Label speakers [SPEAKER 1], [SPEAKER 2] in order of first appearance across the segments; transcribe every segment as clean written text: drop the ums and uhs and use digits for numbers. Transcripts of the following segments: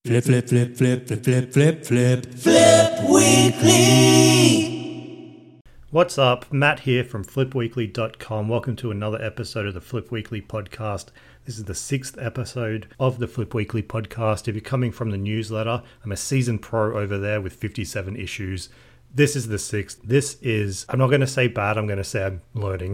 [SPEAKER 1] Flip, flip, flip, flip, flip, flip, flip, flip, Flip Weekly.
[SPEAKER 2] What's up? Matt here from flipweekly.com. Welcome to another episode of the Flip Weekly podcast. This is the 6th episode of the Flip Weekly podcast. If you're coming from the newsletter, I'm a seasoned pro over there with 57 issues. This is the 6th. This is, I'm not going to say bad, I'm going to say I'm learning.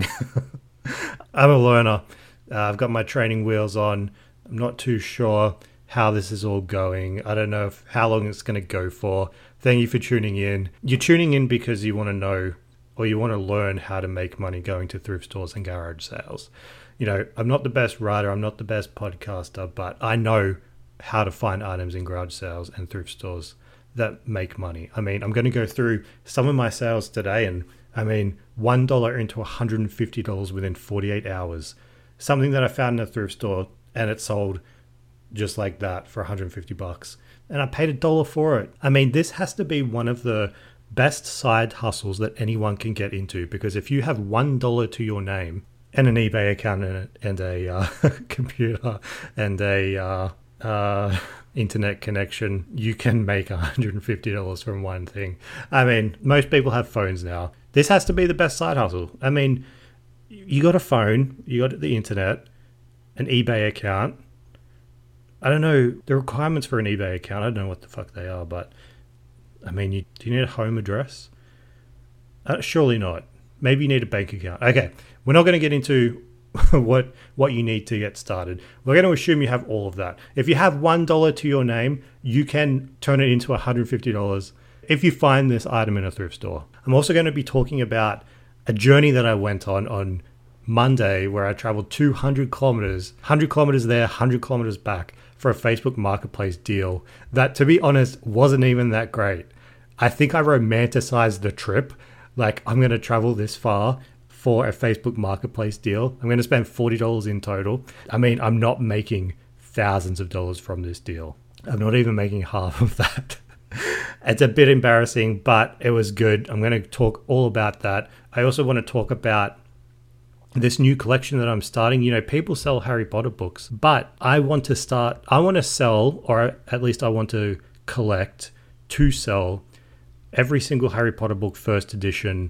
[SPEAKER 2] I'm a learner. I've got my training wheels on. I'm not too sure how this is all going. I don't know how long it's going to go for. Thank you for tuning in. You're tuning in because you want to know or you want to learn how to make money going to thrift stores and garage sales. You know, I'm not the best writer, I'm not the best podcaster, but I know how to find items in garage sales and thrift stores that make money. I mean, I'm going to go through some of my sales today, and I mean, $1 into $150 within 48 hours. Something that I found in a thrift store and it sold just like that for $150, and I paid $1 for it. I mean, this has to be one of the best side hustles that anyone can get into, because if you have $1 to your name and an eBay account and a computer and a internet connection, you can make $150 from one thing. I mean, most people have phones now. This has to be the best side hustle. I mean, you got a phone, you got the internet, an eBay account. I don't know the requirements for an eBay account. I don't know what the fuck they are, but I mean, do you need a home address? Surely not. Maybe you need a bank account. Okay, we're not going to get into what you need to get started. We're going to assume you have all of that. If you have $1 to your name, you can turn it into $150 if you find this item in a thrift store. I'm also going to be talking about a journey that I went on Monday, where I traveled 200 kilometers, 100 kilometers there, 100 kilometers back for a Facebook Marketplace deal that, to be honest, wasn't even that great. I think I romanticized the trip. Like, I'm going to travel this far for a Facebook Marketplace deal. I'm going to spend $40 in total. I mean, I'm not making thousands of dollars from this deal. I'm not even making half of that. It's a bit embarrassing, but it was good. I'm going to talk all about that. I also want to talk about this new collection that I'm starting. You know, people sell Harry Potter books, but I want to sell, or at least I want to collect to sell every single Harry Potter book first edition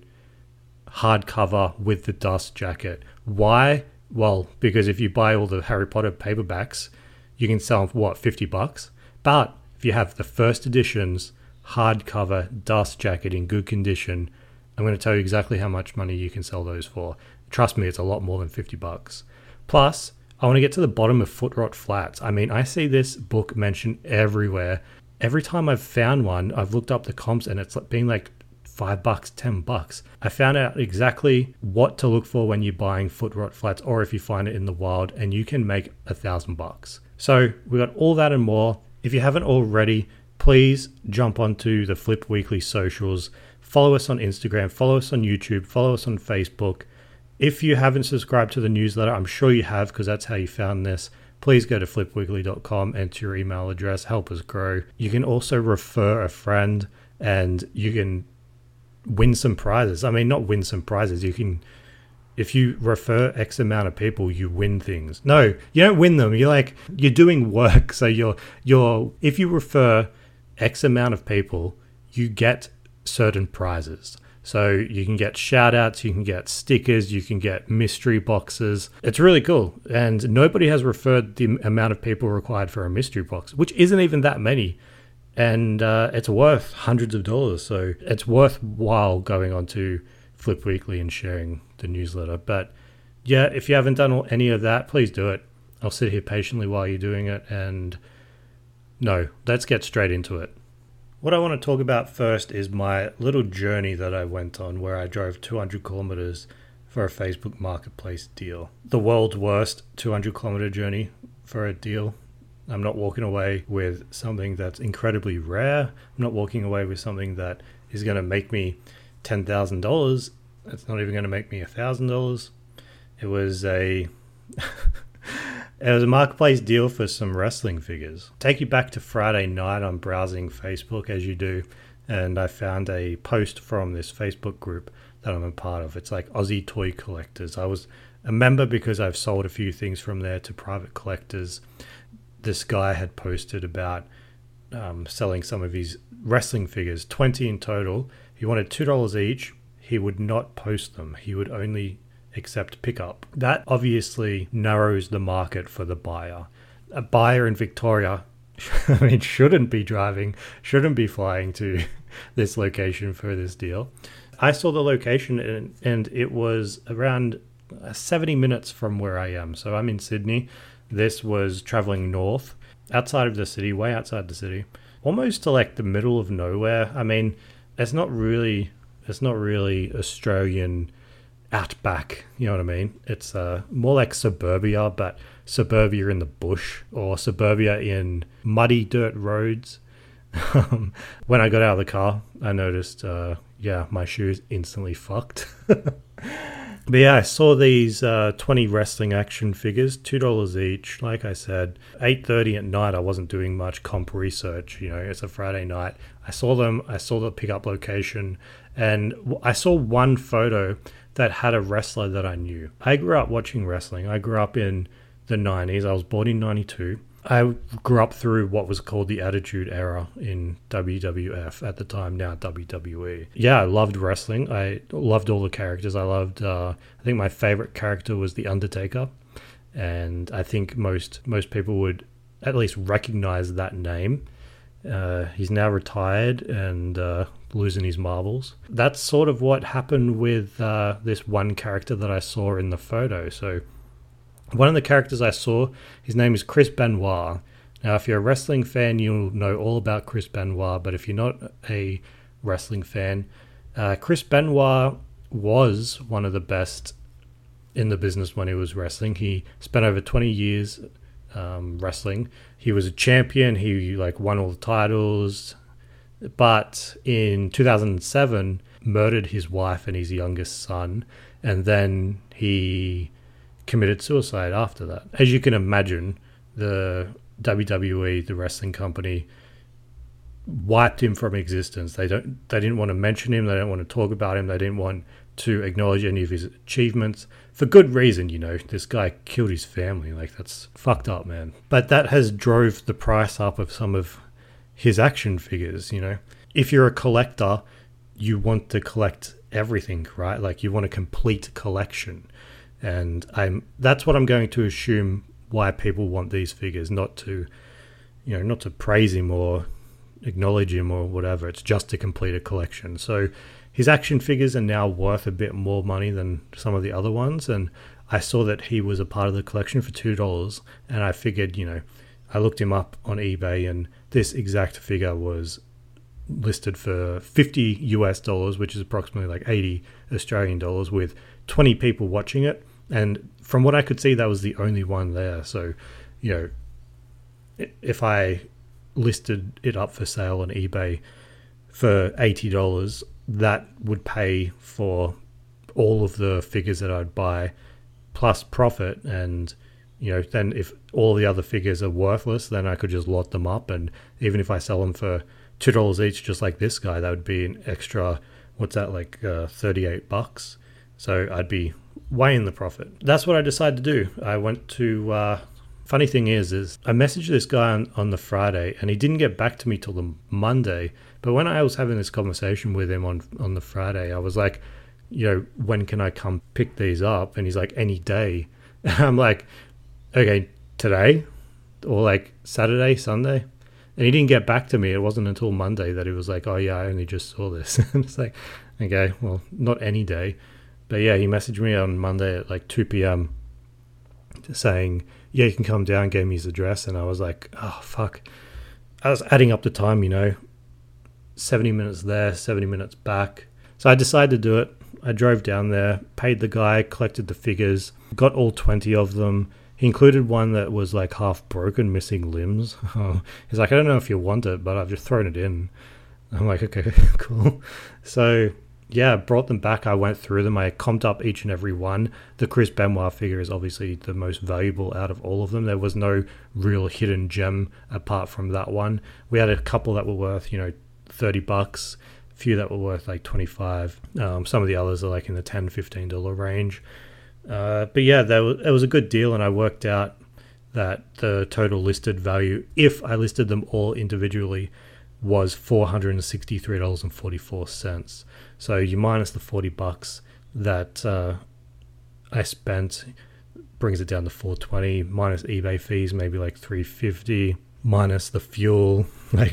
[SPEAKER 2] hardcover with the dust jacket. Why? Well, because if you buy all the Harry Potter paperbacks, you can sell them for what, $50? But if you have the first editions hardcover dust jacket in good condition, I'm going to tell you exactly how much money you can sell those for. Trust me, it's a lot more than $50. Plus, I want to get to the bottom of Foot Rot Flats. I mean, I see this book mentioned everywhere. Every time I've found one, I've looked up the comps and it's been like $5, $10. I found out exactly what to look for when you're buying Foot Rot Flats, or if you find it in the wild, and you can make $1,000. So we got all that and more. If you haven't already, please jump onto the Flip Weekly socials. Follow us on Instagram, follow us on YouTube, follow us on Facebook. If you haven't subscribed to the newsletter, I'm sure you have, because that's how you found this. Please go to flipweekly.com, enter your email address, help us grow. You can also refer a friend and you can win some prizes. I mean, not win some prizes. You can, if you refer X amount of people, you win things. No, you don't win them. You're doing work. So if you refer X amount of people, you get certain prizes. So you can get shout outs, you can get stickers, you can get mystery boxes. It's really cool. And nobody has referred the amount of people required for a mystery box, which isn't even that many. And it's worth hundreds of dollars. So it's worthwhile going on to Flip Weekly and sharing the newsletter. But yeah, if you haven't done any of that, please do it. I'll sit here patiently while you're doing it. And no, let's get straight into it. What I want to talk about first is my little journey that I went on, where I drove 200 kilometers for a Facebook Marketplace deal. The world's worst 200 kilometer journey for a deal. I'm not walking away with something that's incredibly rare. I'm not walking away with something that is going to make me $10,000. It's not even going to make me $1,000. It was a marketplace deal for some wrestling figures. Take you back to Friday night. I'm browsing Facebook, as you do, and I found a post from this Facebook group that I'm a part of. It's like Aussie Toy Collectors. I was a member because I've sold a few things from there to private collectors. This guy had posted about selling some of his wrestling figures, 20 in total. He wanted $2 each. He would not post them. He would only accept pickup. That obviously narrows the market for the buyer. A buyer in Victoria, I mean, shouldn't be flying to this location for this deal. I saw the location and it was around 70 minutes from where I am. So I'm in Sydney. This was traveling north, outside of the city, way outside the city, almost to like the middle of nowhere. I mean, it's not really Australian outback, you know what I mean? It's more like suburbia, but suburbia in the bush or suburbia in muddy dirt roads. When I got out of the car, I noticed, my shoes instantly fucked. But yeah, I saw these 20 wrestling action figures, $2 each. Like I said, 8:30 at night, I wasn't doing much comp research. You know, it's a Friday night. I saw them. I saw the pickup location, and I saw one photo that had a wrestler that I knew. I grew up watching wrestling. I grew up in the 90s. I was born in 92. I grew up through what was called the Attitude Era in WWF at the time, now WWE. Yeah, I loved wrestling. I loved all the characters. I loved, I think my favorite character was The Undertaker. And I think most people would at least recognize that name. He's now retired and losing his marbles. That's sort of what happened with this one character that I saw in the photo. So one of the characters I saw, his name is Chris Benoit. Now, if you're a wrestling fan, you'll know all about Chris Benoit. But if you're not a wrestling fan, Chris Benoit was one of the best in the business when he was wrestling. He spent over 20 years wrestling. He was a champion. He won all the titles. But in 2007, murdered his wife and his youngest son. And then he committed suicide after that. As you can imagine, the WWE, the wrestling company, wiped him from existence. They didn't want to mention him. They don't want to talk about him. They didn't want to acknowledge any of his achievements for good reason. You know, this guy killed his family. That's fucked up, man. But that has drove the price up of some of his action figures. You know, if you're a collector, you want to collect everything, right? You want a complete collection. And that's what I'm going to assume why people want these figures, not to praise him or acknowledge him or whatever. It's just to complete a collection. So his action figures are now worth a bit more money than some of the other ones. And I saw that he was a part of the collection for $2. And I figured, I looked him up on eBay and this exact figure was listed for $50 US, which is approximately 80 Australian dollars, with 20 people watching it. And from what I could see, that was the only one there. So, if I listed it up for sale on eBay for $80, that would pay for all of the figures that I'd buy plus profit. And, then if all the other figures are worthless, then I could just lot them up. And even if I sell them for $2 each, just like this guy, that would be an extra, $38. So I'd be way in the profit. That's what I decided to do. I went to, funny thing is I messaged this guy on the Friday and he didn't get back to me till the Monday. But when I was having this conversation with him on the Friday, I was like, when can I come pick these up? And he's like, any day. And I'm like, okay, today? Or Saturday, Sunday? And he didn't get back to me. It wasn't until Monday that he was like, oh yeah, I only just saw this. And it's like, okay, well, not any day. But yeah, he messaged me on Monday at 2 p.m. saying, yeah, you can come down, gave me his address. And I was like, oh, fuck. I was adding up the time, 70 minutes there, 70 minutes back. So I decided to do it. I drove down there, paid the guy, collected the figures, got all 20 of them. He included one that was half broken, missing limbs. He's like, I don't know if you want it, but I've just thrown it in. I'm like, okay, cool. So yeah, brought them back. I went through them. I comped up each and every one. The Chris Benoit figure is obviously the most valuable out of all of them. There was no real hidden gem apart from that one. We had a couple that were worth, $30, a few that were worth $25. Some of the others are in the $10, $15 range. But yeah, it was a good deal, and I worked out that the total listed value, if I listed them all individually, was $463.44. So you minus the $40 that I spent, brings it down to $420, minus eBay fees, maybe like $350, minus the fuel, like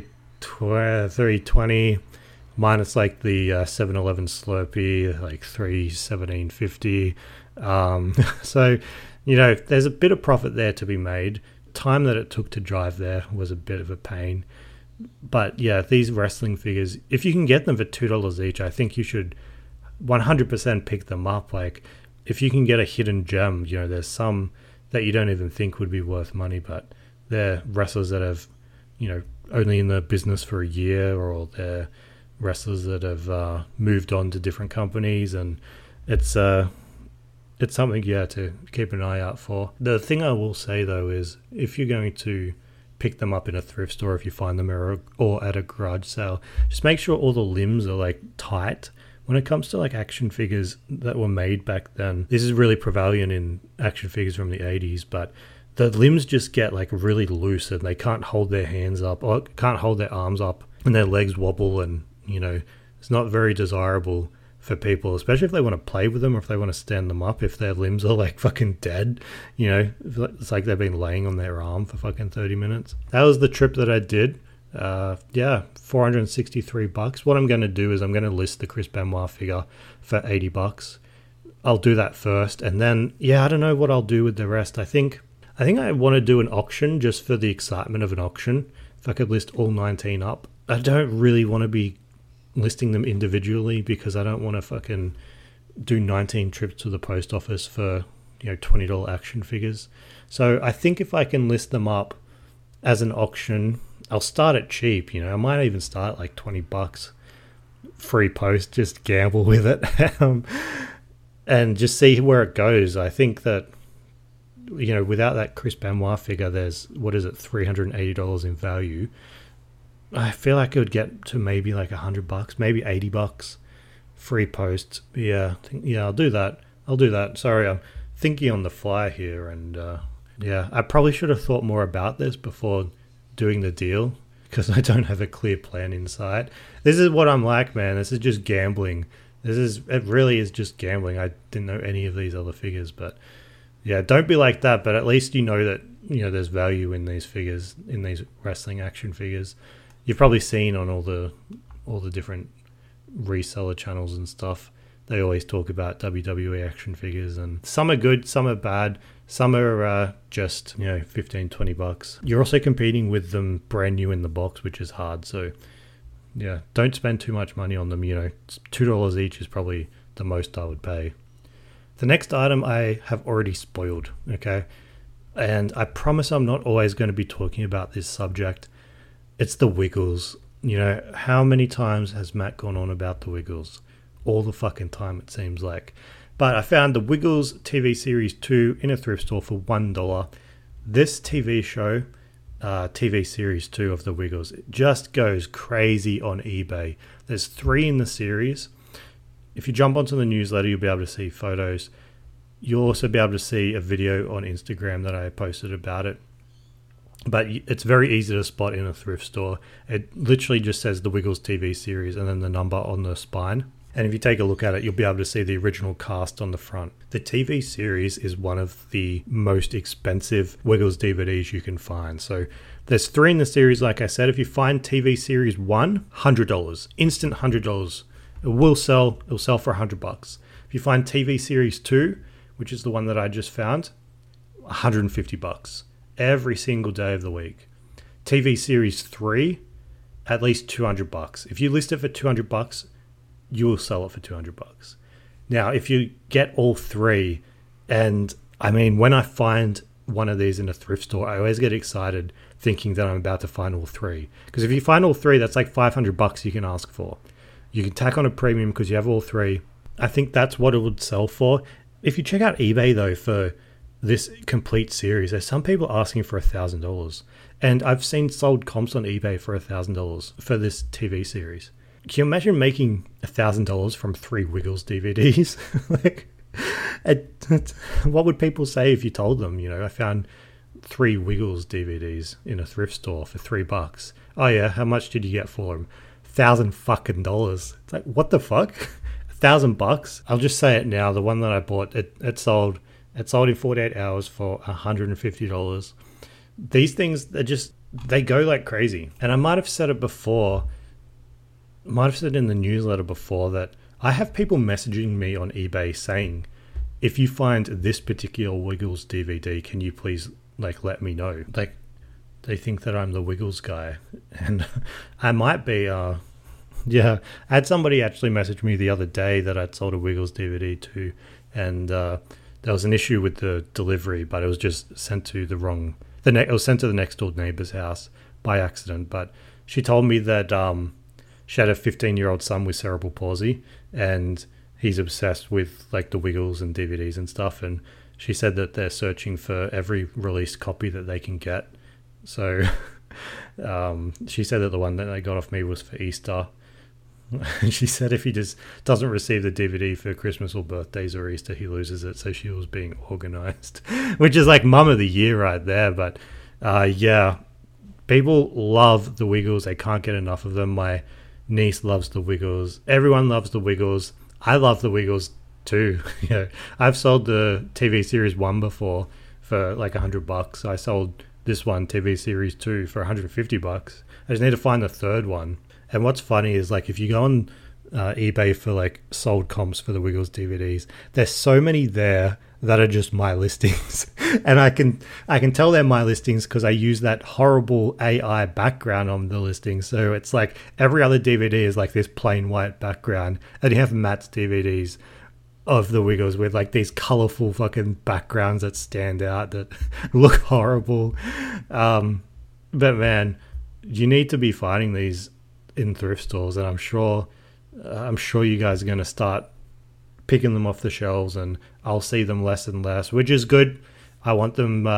[SPEAKER 2] $320, minus like the 7-Eleven Slurpee, like $317.50. So, there's a bit of profit there to be made. Time that it took to drive there was a bit of a pain. But yeah, these wrestling figures, if you can get them for $2 each, I think you should 100% pick them up. Like, if you can get a hidden gem, there's some that you don't even think would be worth money, but they're wrestlers that have, only in the business for a year, or they're wrestlers that have moved on to different companies, and it's something, to keep an eye out for. The thing I will say, though, is if you're going to pick them up in a thrift store, if you find them or at a garage sale, just make sure all the limbs are like tight. When it comes to like action figures that were made back then, this is really prevalent in action figures from the 80s, but the limbs just get like really loose and they can't hold their hands up or can't hold their arms up, and their legs wobble, and it's not very desirable for people, especially if they want to play with them or if they want to stand them up, if their limbs are like fucking dead. It's like they've been laying on their arm for fucking 30 minutes. That was the trip that I did. $463. What I'm going to do is I'm going to list the Chris Benoit figure for $80. I'll do that first, and then I don't know what I'll do with the rest. I think I want to do an auction just for the excitement of an auction. If I could list all 19 up, I don't really want to be listing them individually because I don't want to fucking do 19 trips to the post office for $20 action figures. So I think if I can list them up as an auction, I'll start it cheap. I might even start at like $20, free post, just gamble with it, and just see where it goes. I think that without that Chris Benoit figure, there's $380 in value. I feel like it would get to maybe like $100, maybe $80, free post. I'll do that. Sorry, I'm thinking on the fly here, and I probably should have thought more about this before doing the deal, because I don't have a clear plan inside. This is what I'm like, man. This is just gambling. It really is just gambling. I didn't know any of these other figures, but don't be like that. But at least that there's value in these figures, in these wrestling action figures. You've probably seen on all the different reseller channels and stuff, they always talk about WWE action figures, and some are good, some are bad, some are just $15-20. You're also competing with them brand new in the box, which is hard. So don't spend too much money on them. $2 each is probably the most I would pay. The next item I have already spoiled, okay, and I promise I'm not always going to be talking about this subject. It's the Wiggles. How many times has Matt gone on about the Wiggles? All the fucking time, it seems like. But I found the Wiggles TV Series 2 in a thrift store for $1. This TV show, TV Series 2 of the Wiggles, it just goes crazy on eBay. There's 3 in the series. If you jump onto the newsletter, you'll be able to see photos. You'll also be able to see a video on Instagram that I posted about it. But it's very easy to spot in a thrift store. It literally just says the Wiggles TV series and then the number on the spine. And if you take a look at it, you'll be able to see the original cast on the front. The TV series is one of the most expensive Wiggles DVDs you can find. So there's 3 in the series, like I said. If you find TV series 1, $100. Instant $100. It will sell. It'll sell for $100. If you find TV series 2, which is the one that I just found, $150. Every single day of the week. TV series 3, at least $200. If you list it for $200, you will sell it for $200. Now, if you get all 3, and I mean, when I find one of these in a thrift store, I always get excited thinking that I'm about to find all 3. Because if you find all 3, that's like $500 you can ask for. You can tack on a premium because you have all 3. I think that's what it would sell for. If you check out eBay, though, for this complete series, there's some people asking for $1,000, and I've seen sold comps on eBay for $1,000 for this TV series. Can you imagine making $1,000 from 3 Wiggles DVDs? What would people say if you told them, I found 3 Wiggles DVDs in a thrift store for $3. Oh yeah, how much did you get for them? $1,000. It's like, what the fuck? $1,000? I'll just say it now. The one that I bought, it sold in 48 hours for $150. These things, they go like crazy. And I might have said it before, might have said in the newsletter before, that I have people messaging me on eBay saying, if you find this particular Wiggles DVD, can you please like let me know? Like, they think that I'm the Wiggles guy, and I might be. Yeah, I had somebody actually message me the other day that I'd sold a Wiggles DVD to, and there was an issue with the delivery, but it was just sent to the wrong. It was sent to the next door neighbor's house by accident. But she told me that she had a 15-year-old son with cerebral palsy, and he's obsessed with like the Wiggles and DVDs and stuff. And she said that they're searching for every released copy that they can get. So she said that the one that they got off me was for Easter. She said if he just doesn't receive the DVD for Christmas or birthdays or Easter, he loses it. So she was being organized, which is like mum of the year right there. But yeah, people love the Wiggles. They can't get enough of them. My niece loves the Wiggles. Everyone loves the Wiggles. I love the Wiggles too. You know, I've sold the TV series 1 before for like $100. I sold this one, TV series 2, for $150. I just need to find the third one. And what's funny is, like, if you go on eBay for like sold comps for the Wiggles DVDs, there's so many there that are just my listings. And I can tell they're my listings because I use that horrible AI background on the listing. So it's like every other DVD is like this plain white background, and you have Matt's DVDs of the Wiggles with like these colorful fucking backgrounds that stand out that look horrible. But man, you need to be finding these in thrift stores, and I'm sure you guys are going to start picking them off the shelves, and I'll see them less and less, which is good. I want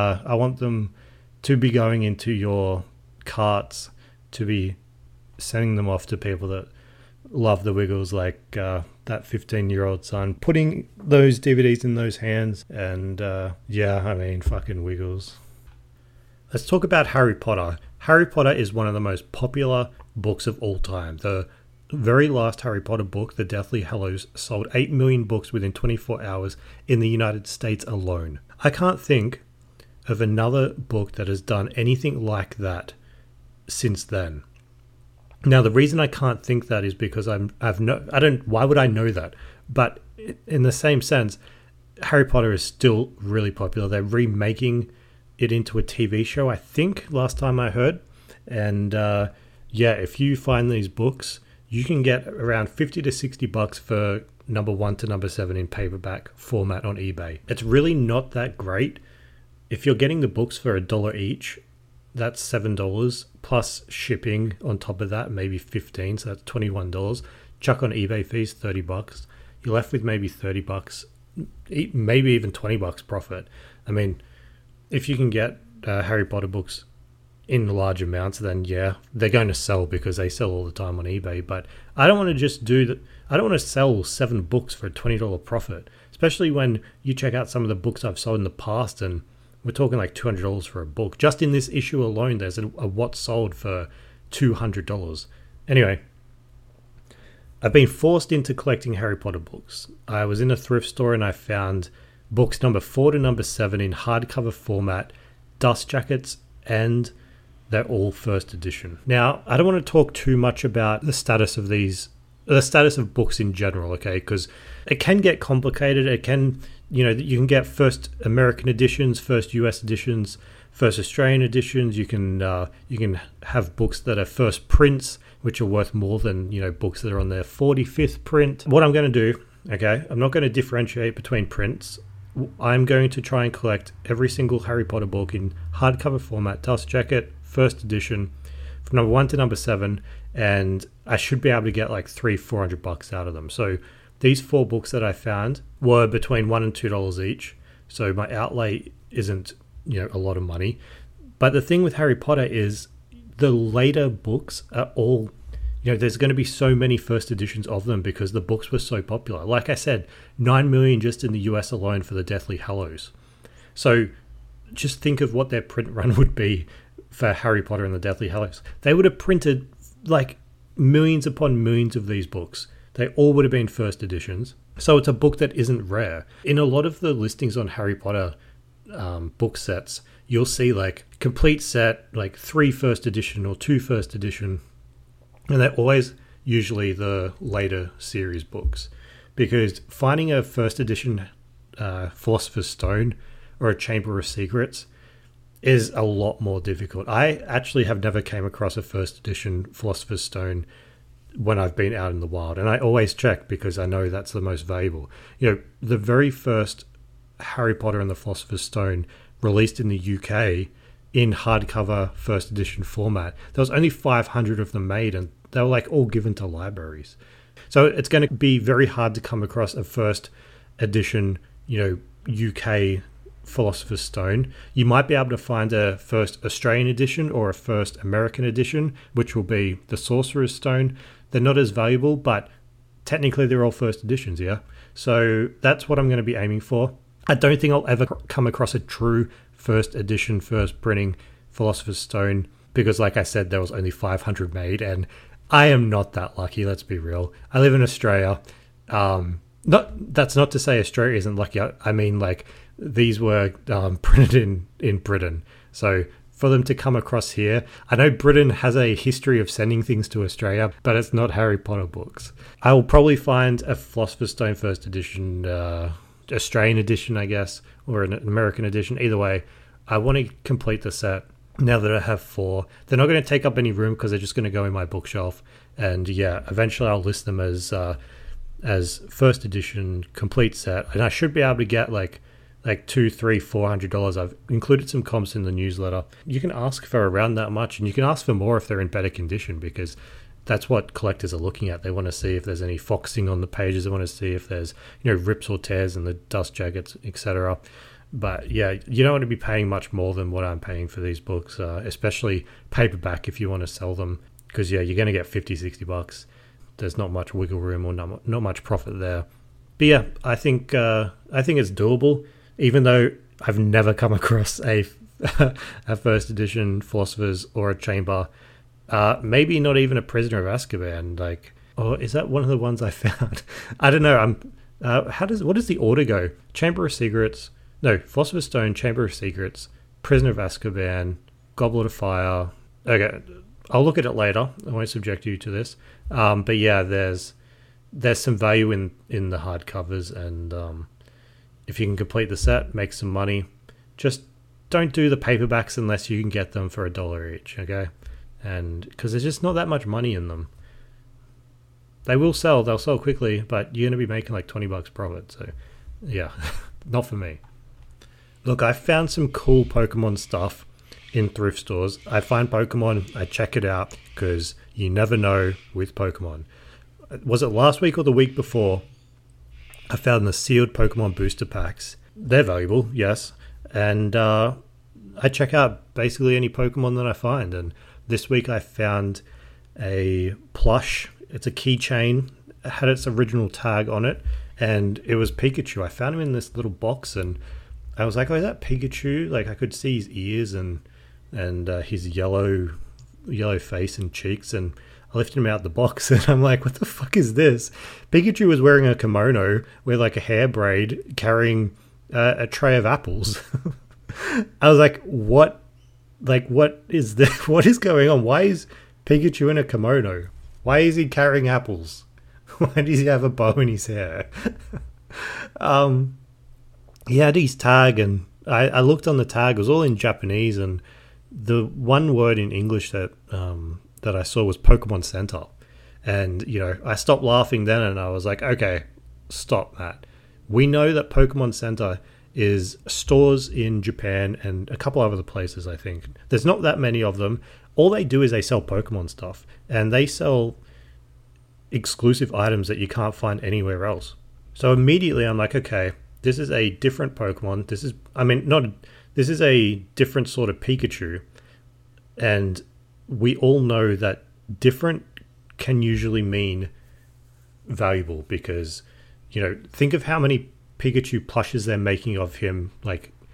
[SPEAKER 2] them to be going into your carts, to be sending them off to people that love the Wiggles, like that 15-year-old son, putting those DVDs in those hands. And yeah, I mean, fucking Wiggles. Let's talk about Harry Potter. Harry Potter is one of the most popular books of all time. The very last Harry Potter book, The Deathly Hallows, sold 8 million books within 24 hours in the United States alone. I can't think of another book that has done anything like that since then. Now, the reason I can't think that is because why would I know that? But in the same sense, Harry Potter is still really popular. They're remaking it into a TV show, I think, last time I heard. And yeah, if you find these books, you can get around $50 to $60 for number 1 to number 7 in paperback format on eBay. It's really not that great. If you're getting the books for $1 each, that's $7 plus shipping on top of that, maybe $15, so that's $21. Chuck on eBay fees, $30. You're left with maybe $30, maybe even $20 profit. I mean, if you can get Harry Potter books in large amounts, then yeah, they're going to sell because they sell all the time on eBay. But I don't want to just do that. I don't want to sell 7 books for a $20 profit, especially when you check out some of the books I've sold in the past, and we're talking like $200 for a book. Just in this issue alone, there's a what's sold for $200. Anyway, I've been forced into collecting Harry Potter books. I was in a thrift store and I found books number 4 to number 7 in hardcover format, dust jackets, and they're all first edition. Now, I don't want to talk too much about the status of books in general, okay? Because it can get complicated. It can, you can get first American editions, first US editions, first Australian editions. You can have books that are first prints, which are worth more than, books that are on their 45th print. What I'm going to do, okay, I'm not going to differentiate between prints. I'm going to try and collect every single Harry Potter book in hardcover format, dust jacket, first edition, from number 1 to number 7, and I should be able to get like $300-$400 out of them. So these 4 books that I found were between $1 and $2 each. So my outlay isn't, a lot of money. But the thing with Harry Potter is the later books are all, there's going to be so many first editions of them because the books were so popular. Like I said, 9 million just in the US alone for the Deathly Hallows. So just think of what their print run would be for Harry Potter and the Deathly Hallows. They would have printed like millions upon millions of these books. They all would have been first editions. So it's a book that isn't rare. In a lot of the listings on Harry Potter book sets, you'll see like complete set, like 3 first edition or 2 first edition. And they're always usually the later series books. Because finding a first edition Philosopher's Stone or a Chamber of Secrets is a lot more difficult. I actually have never came across a first edition Philosopher's Stone when I've been out in the wild, and I always check because I know that's the most valuable. You know, the very first Harry Potter and the Philosopher's Stone released in the UK in hardcover first edition format, there was only 500 of them made, and they were like all given to libraries. So it's going to be very hard to come across a first edition, you know, UK Philosopher's Stone. You might be able to find a first Australian edition or a first American edition, which will be the Sorcerer's Stone. They're not as valuable, but technically they're all first editions, yeah? So that's what I'm going to be aiming for. I don't think I'll ever come across a true first edition, first printing Philosopher's Stone because, like I said, there was only 500 made, and I am not that lucky, let's be real. I live in Australia. That's not to say Australia isn't lucky. I mean, like, these were printed in Britain. So for them to come across here, I know Britain has a history of sending things to Australia, but it's not Harry Potter books. I will probably find a Philosopher's Stone first edition, Australian edition, I guess, or an American edition. Either way, I want to complete the set now that I have 4. They're not going to take up any room because they're just going to go in my bookshelf. And yeah, eventually I'll list them as first edition complete set. And I should be able to get like $200, $300, $400. I've included some comps in the newsletter. You can ask for around that much, and you can ask for more if they're in better condition, because that's what collectors are looking at. They want to see if there's any foxing on the pages. They want to see if there's, you know, rips or tears in the dust jackets, etc. But yeah, you don't want to be paying much more than what I'm paying for these books, especially paperback if you want to sell them, because yeah, you're going to get $50-$60. There's not much wiggle room or not much profit there. But yeah, I think it's doable. Even though I've never come across a first edition Philosopher's or a Chamber, maybe not even a Prisoner of Azkaban. Like, or is that one of the ones I found? I don't know. What does the order go? Chamber of Secrets, no, Philosopher's Stone, Chamber of Secrets, Prisoner of Azkaban, Goblet of Fire. Okay, I'll look at it later. I won't subject you to this. But yeah, there's some value in the hardcovers, and if you can complete the set, make some money. Just don't do the paperbacks unless you can get them for $1 each, okay? And because there's just not that much money in them. They'll sell quickly, but you're going to be making like $20 profit. So yeah, not for me. Look, I found some cool Pokemon stuff in thrift stores. I find Pokemon, I check it out, because you never know with Pokemon. Was it last week or the week before? I found the sealed Pokemon booster packs. They're valuable, yes. And I check out basically any Pokemon that I find. And this week I found a plush. It's a keychain. It had its original tag on it. And it was Pikachu. I found him in this little box. And I was like, oh, is that Pikachu? Like, I could see his ears and his yellow face and cheeks. And I lifted him out the box, and I'm like, what the fuck is this? Pikachu was wearing a kimono with like a hair braid, carrying a tray of apples. I was like, what is this? What is going on? Why is Pikachu in a kimono? Why is he carrying apples? Why does he have a bow in his hair? He had his tag, and I looked on the tag. It was all in Japanese, and the one word in English that I saw was Pokemon Center. And, you know, I stopped laughing then, and I was like, okay, stop, Matt. We know that Pokemon Center is stores in Japan and a couple other places, I think. There's not that many of them. All they do is they sell Pokemon stuff, and they sell exclusive items that you can't find anywhere else. So immediately I'm like, okay, this is a different Pokemon. This is a different sort of Pikachu. And we all know that different can usually mean valuable, because, you know, think of how many Pikachu plushes they're making of him, like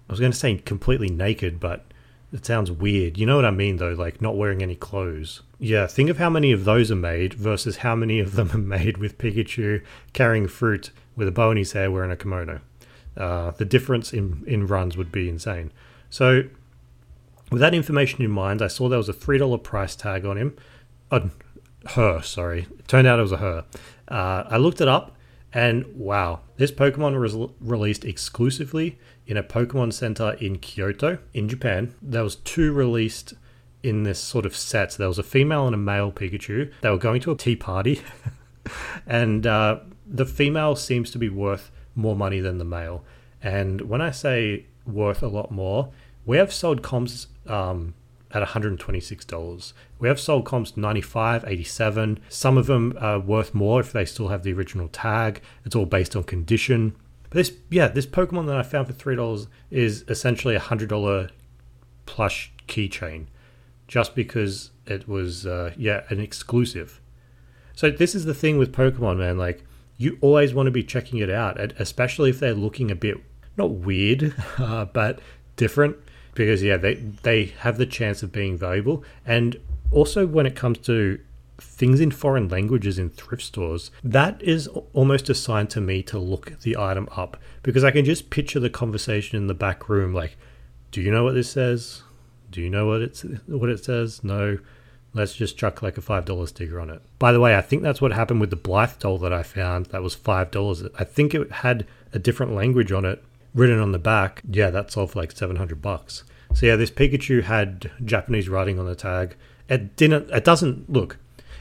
[SPEAKER 2] I was going to say completely naked, but it sounds weird. You know what I mean, though, like not wearing any clothes. Yeah, think of how many of those are made versus how many of them are made with Pikachu carrying fruit with a bow in his hair wearing a kimono. The difference in runs would be insane. So with that information in mind, I saw there was a $3 price tag on him. Her, sorry. It turned out it was a her. I looked it up, and wow, this Pokemon was released exclusively in a Pokemon Center in Kyoto, in Japan. There was 2 released in this sort of set. So there was a female and a male Pikachu. They were going to a tea party, and the female seems to be worth more money than the male. And when I say worth a lot more, we have sold comps at $126. We have sold comps $95, $87. Some of them are worth more if they still have the original tag. It's all based on condition. But this Pokemon that I found for $3 is essentially a $100 plush keychain, just because it was an exclusive. So this is the thing with Pokemon, man. Like, you always want to be checking it out, especially if they're looking a bit not weird, but different. Because, they have the chance of being valuable. And also when it comes to things in foreign languages in thrift stores, that is almost a sign to me to look the item up. Because I can just picture the conversation in the back room, like, do you know what this says? Do you know what it says? No. Let's just chuck like a $5 sticker on it. By the way, I think that's what happened with the Blythe doll that I found. That was $5. I think it had a different language on it written on the back. Yeah, that sold for like $700. So yeah, this Pikachu had Japanese writing on the tag. It doesn't look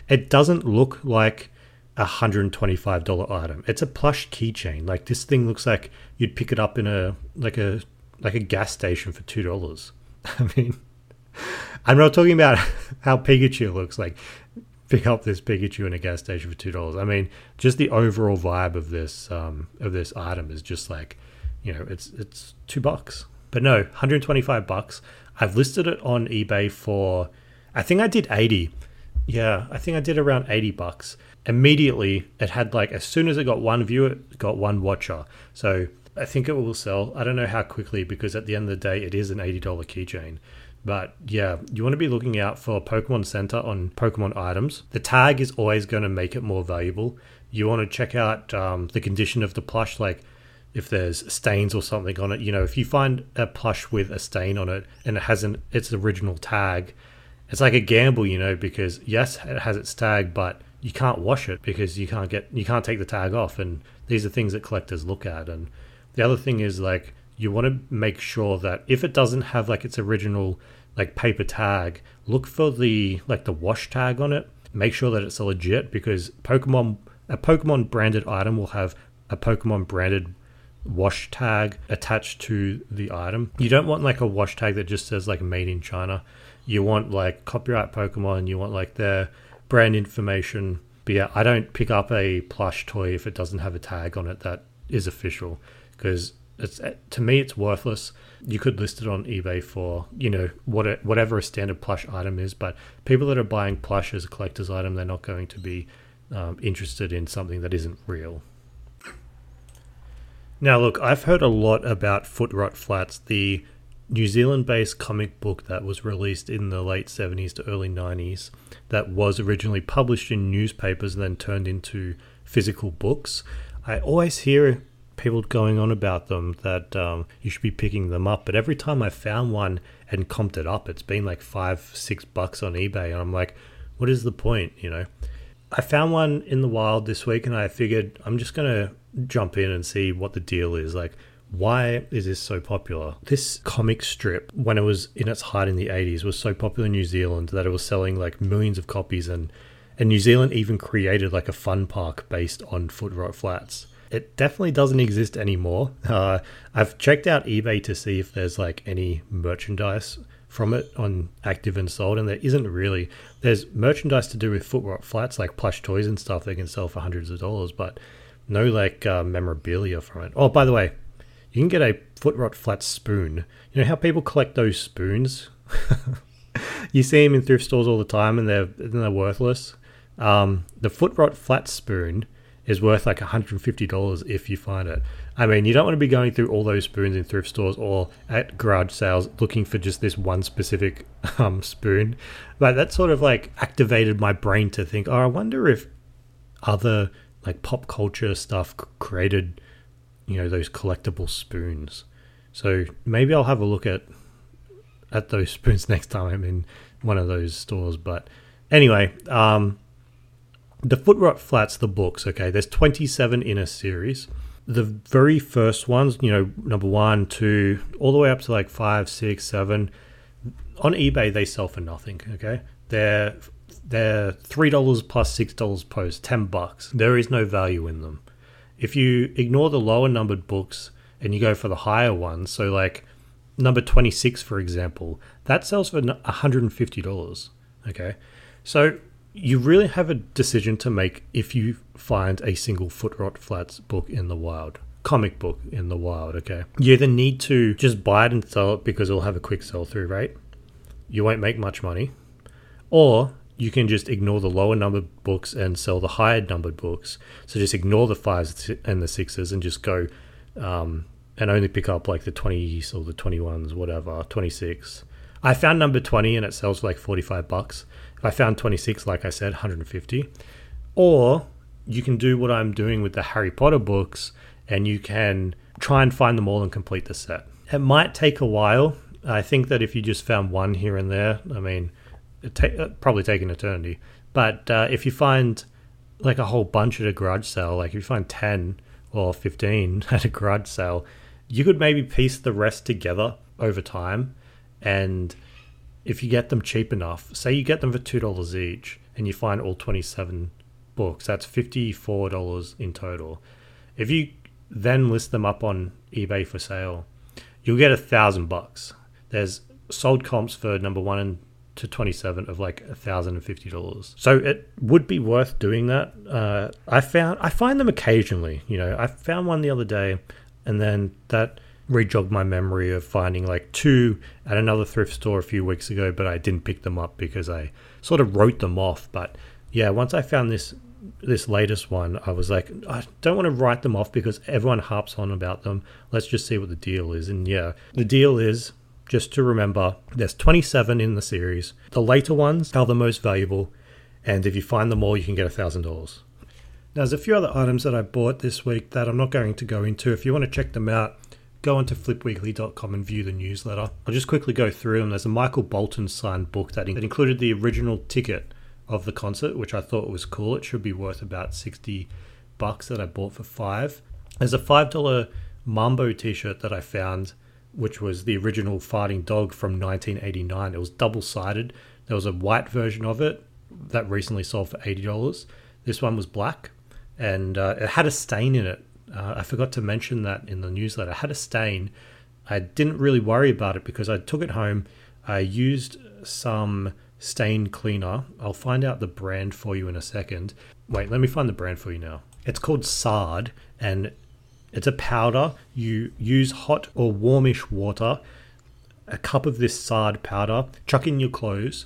[SPEAKER 2] like a $125 item. It's a plush keychain. Like, this thing looks like you'd pick it up in a gas station for $2. I mean, I'm not talking about how Pikachu looks. Like, pick up this Pikachu in a gas station for $2. I mean, just the overall vibe of this item is just like, it's $2. But no, $125. I've listed it on eBay for, I think I did 80. Yeah, I think I did around $80. Immediately, it had like, as soon as it got one view, it got one watcher. So I think it will sell. I don't know how quickly, because at the end of the day, it is an $80 keychain. But yeah, you want to be looking out for Pokemon Center on Pokemon items. The tag is always going to make it more valuable. You want to check out the condition of the plush, like if there's stains or something on it. If you find a plush with a stain on it and it has its original tag, it's like a gamble, because yes, it has its tag, but you can't wash it because you can't take the tag off. And these are things that collectors look at. And the other thing is, like, you want to make sure that if it doesn't have like its original like paper tag, look for the wash tag on it. Make sure that it's legit, because a Pokemon branded item will have a Pokemon branded wash tag attached to the item. You don't want like a wash tag that just says like made in China. You want like copyright Pokemon, you want like their brand information. But yeah, I don't pick up a plush toy if it doesn't have a tag on it that is official, because to me it's worthless. You could list it on eBay for whatever a standard plush item is, but people that are buying plush as a collector's item, they're not going to be interested in something that isn't real. Now look, I've heard a lot about Foot Rot Flats, the New Zealand-based comic book that was released in the late 70s to early 90s, that was originally published in newspapers and then turned into physical books. I always hear people going on about them, that you should be picking them up, but every time I found one and comped it up, it's been like $5-6 on eBay, and I'm like, what is the point? I found one in the wild this week, and I figured I'm just gonna jump in and see what the deal is. Like, why is this so popular? This comic strip, when it was in its height in the 80s, was so popular in New Zealand that it was selling like millions of copies, and New Zealand even created like a fun park based on Foot Rot Flats. It definitely doesn't exist anymore. I've checked out eBay to see if there's like any merchandise from it on active and sold, and there isn't really. There's merchandise to do with Foot Rot Flats, like plush toys and stuff they can sell for hundreds of dollars, but no like memorabilia from it. Oh, by the way, you can get a Foot Rot Flats spoon. You know how people collect those spoons? You see them in thrift stores all the time, and they're worthless. The Foot Rot Flats spoon is worth like $150 if you find it. I mean, you don't want to be going through all those spoons in thrift stores or at garage sales looking for just this one specific spoon. But that sort of like activated my brain to think, oh, I wonder if other like pop culture stuff created, those collectible spoons. So maybe I'll have a look at those spoons next time I'm in one of those stores. But anyway, the Foot Rot Flats, the books, okay, there's 27 in a series. The very first ones, number 1, 2, all the way up to like 5, 6, 7, on eBay they sell for nothing, okay? They're $3 plus $6 post, $10. There is no value in them. If you ignore the lower numbered books and you go for the higher ones, so like number 26, for example, that sells for $150, okay? So you really have a decision to make if you find a single Foot Rot Flats book in the wild, comic book in the wild, okay? You either need to just buy it and sell it because it'll have a quick sell-through rate. You won't make much money. Or you can just ignore the lower numbered books and sell the higher numbered books. So just ignore the 5s and the 6s and just go and only pick up like the 20s or the 21s, whatever, 26. I found number 20 and it sells for like $45. If I found 26, like I said, $150. Or you can do what I'm doing with the Harry Potter books and you can try and find them all and complete the set. It might take a while. I think that if you just found one here and there, I mean, it'd probably take an eternity. But if you find like a whole bunch at a garage sale, like if you find 10 or 15 at a garage sale, you could maybe piece the rest together over time. And if you get them cheap enough, say you get them for $2 each and you find all 27 books, that's $54 in total. If you then list them up on eBay for sale, you'll get $1,000. There's sold comps for number 1 to 27 of like $1,050. So it would be worth doing that. I find them occasionally. I found one the other day, and then that re-jogged my memory of finding like 2 at another thrift store a few weeks ago, but I didn't pick them up because I sort of wrote them off. But yeah, once I found this latest one, I was like, I don't want to write them off because everyone harps on about them. Let's just see what the deal is. And yeah, the deal is, just to remember, there's 27 in the series. The later ones are the most valuable, and if you find them all, you can get $1,000. Now, there's a few other items that I bought this week that I'm not going to go into. If you want to check them out, go onto flipweekly.com and view the newsletter. I'll just quickly go through them. There's a Michael Bolton signed book that included the original ticket of the concert, which I thought was cool. It should be worth about $60 that I bought for $5. There's a $5 Mambo t-shirt that I found, which was the original Farting Dog from 1989. It was double-sided. There was a white version of it that recently sold for $80. This one was black, and it had a stain in it. I forgot to mention that in the newsletter. It had a stain. I didn't really worry about it because I took it home. I used some stain cleaner. I'll find out the brand for you in a second. Wait, let me find the brand for you now. It's called Sard, and it's a powder. You use hot or warmish water, a cup of this Sard powder, chuck in your clothes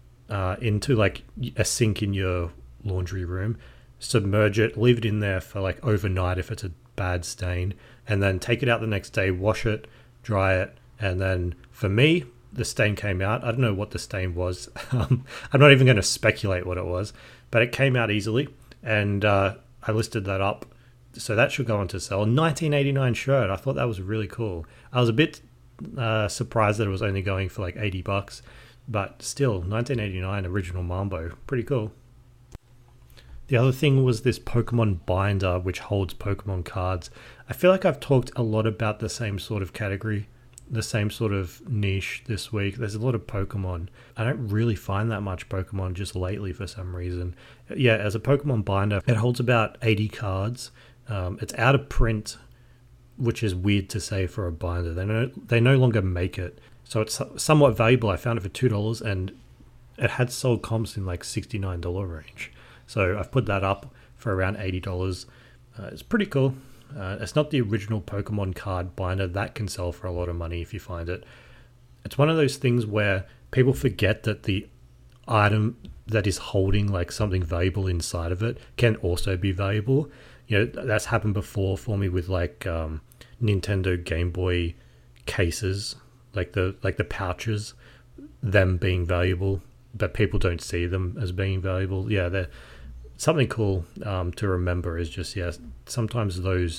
[SPEAKER 2] into like a sink in your laundry room, submerge it, leave it in there for like overnight if it's a bad stain, and then take it out the next day, wash it, dry it, and then for me, the stain came out. I don't know what the stain was. I'm not even going to speculate what it was, but it came out easily, and I listed that up. So that should go on to sell. A 1989 shirt. I thought that was really cool. I was a bit surprised that it was only going for like $80, but still, 1989 original Mambo. Pretty cool. The other thing was this Pokemon binder, which holds Pokemon cards. I feel like I've talked a lot about the same sort of category, the same sort of niche this week. There's a lot of Pokemon. I don't really find that much Pokemon just lately for some reason. Yeah, as a Pokemon binder, it holds about 80 cards. It's out of print, which is weird to say for a binder. They no longer make it. So it's somewhat valuable. I found it for $2, and it had sold comps in like $69 range. So I've put that up for around $80. It's pretty cool. It's not the original Pokemon card binder. That can sell for a lot of money if you find it. It's one of those things where people forget that the item that is holding like something valuable inside of it can also be valuable. That's happened before for me with like Nintendo Game Boy cases, like the pouches, them being valuable, but people don't see them as being valuable. Yeah, they're something cool to remember is just, sometimes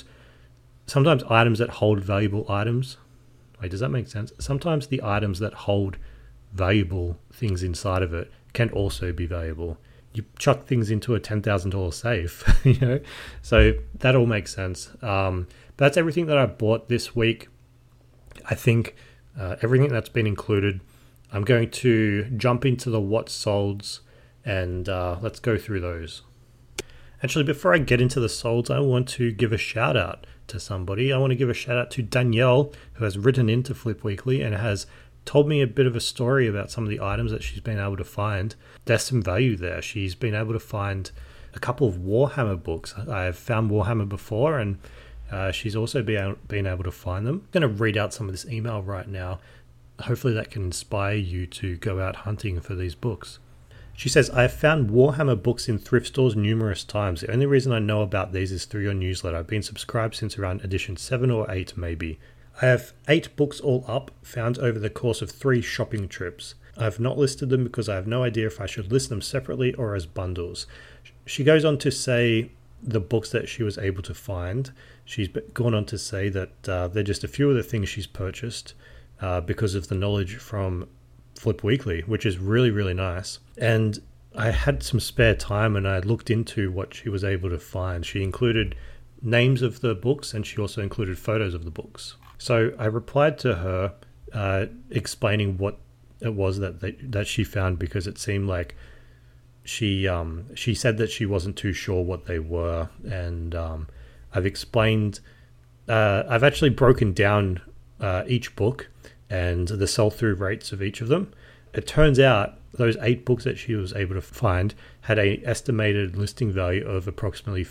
[SPEAKER 2] items that hold valuable items. Wait, does that make sense? Sometimes the items that hold valuable things inside of it can also be valuable. You chuck things into a $10,000 safe, So that all makes sense. But that's everything that I bought this week. I think everything that's been included. I'm going to jump into the what solds and let's go through those. Actually, before I get into the solds, I want to give a shout out to somebody. I want to give a shout out to Danielle, who has written into Flip Weekly and has told me a bit of a story about some of the items that she's been able to find. There's some value there. She's been able to find a couple of Warhammer books. I've found Warhammer before, and she's also been able to find them. I'm going to read out some of this email right now. Hopefully that can inspire you to go out hunting for these books. She says, I have found Warhammer books in thrift stores numerous times. The only reason I know about these is through your newsletter. I've been subscribed since around edition 7 or 8 maybe. I have 8 books all up, found over the course of 3 shopping trips. I have not listed them because I have no idea if I should list them separately or as bundles. She goes on to say the books that she was able to find. She's gone on to say that they're just a few of the things she's purchased because of the knowledge from Flip Weekly, which is really, really nice. And I had some spare time and I looked into what she was able to find. She included names of the books and she also included photos of the books. So I replied to her explaining what it was that she found, because it seemed like she said that she wasn't too sure what they were. And I've explained, I've actually broken down each book and the sell-through rates of each of them. It turns out those 8 books that she was able to find had an estimated listing value of approximately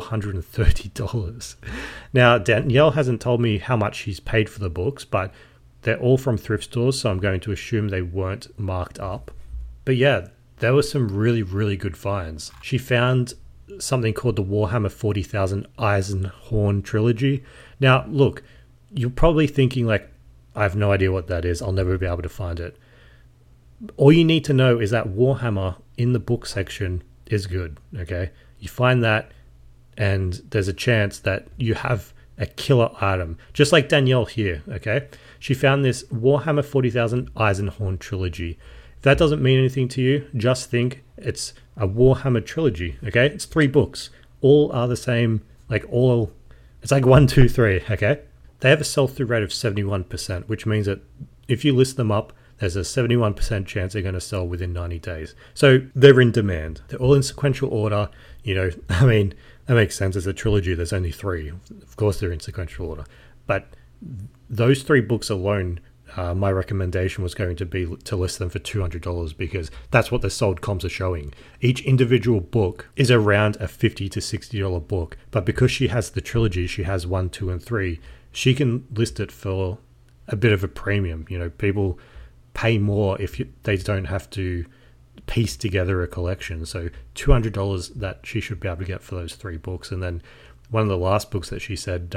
[SPEAKER 2] $430. Now, Danielle hasn't told me how much she's paid for the books, but they're all from thrift stores, so I'm going to assume they weren't marked up. But yeah, there were some really, really good finds. She found something called the Warhammer 40,000 Eisenhorn Trilogy. Now, look, you're probably thinking like, I have no idea what that is. I'll never be able to find it. All you need to know is that Warhammer in the book section is good, okay? You find that and there's a chance that you have a killer item, just like Danielle here, okay? She found this Warhammer 40,000 Eisenhorn Trilogy. If that doesn't mean anything to you, just think it's a Warhammer trilogy, okay? It's 3 books. All are the same, it's like 1, 2, 3, okay? They have a sell-through rate of 71%, which means that if you list them up, there's a 71% chance they're going to sell within 90 days. So they're in demand. They're all in sequential order. That makes sense. As a trilogy, there's only 3. Of course, they're in sequential order. But those 3 books alone, my recommendation was going to be to list them for $200 because that's what the sold comps are showing. Each individual book is around a $50 to $60 book. But because she has the trilogy, she has 1, 2, and 3, she can list it for a bit of a premium. People pay more if they don't have to piece together a collection. So $200 that she should be able to get for those 3 books. And then one of the last books that she said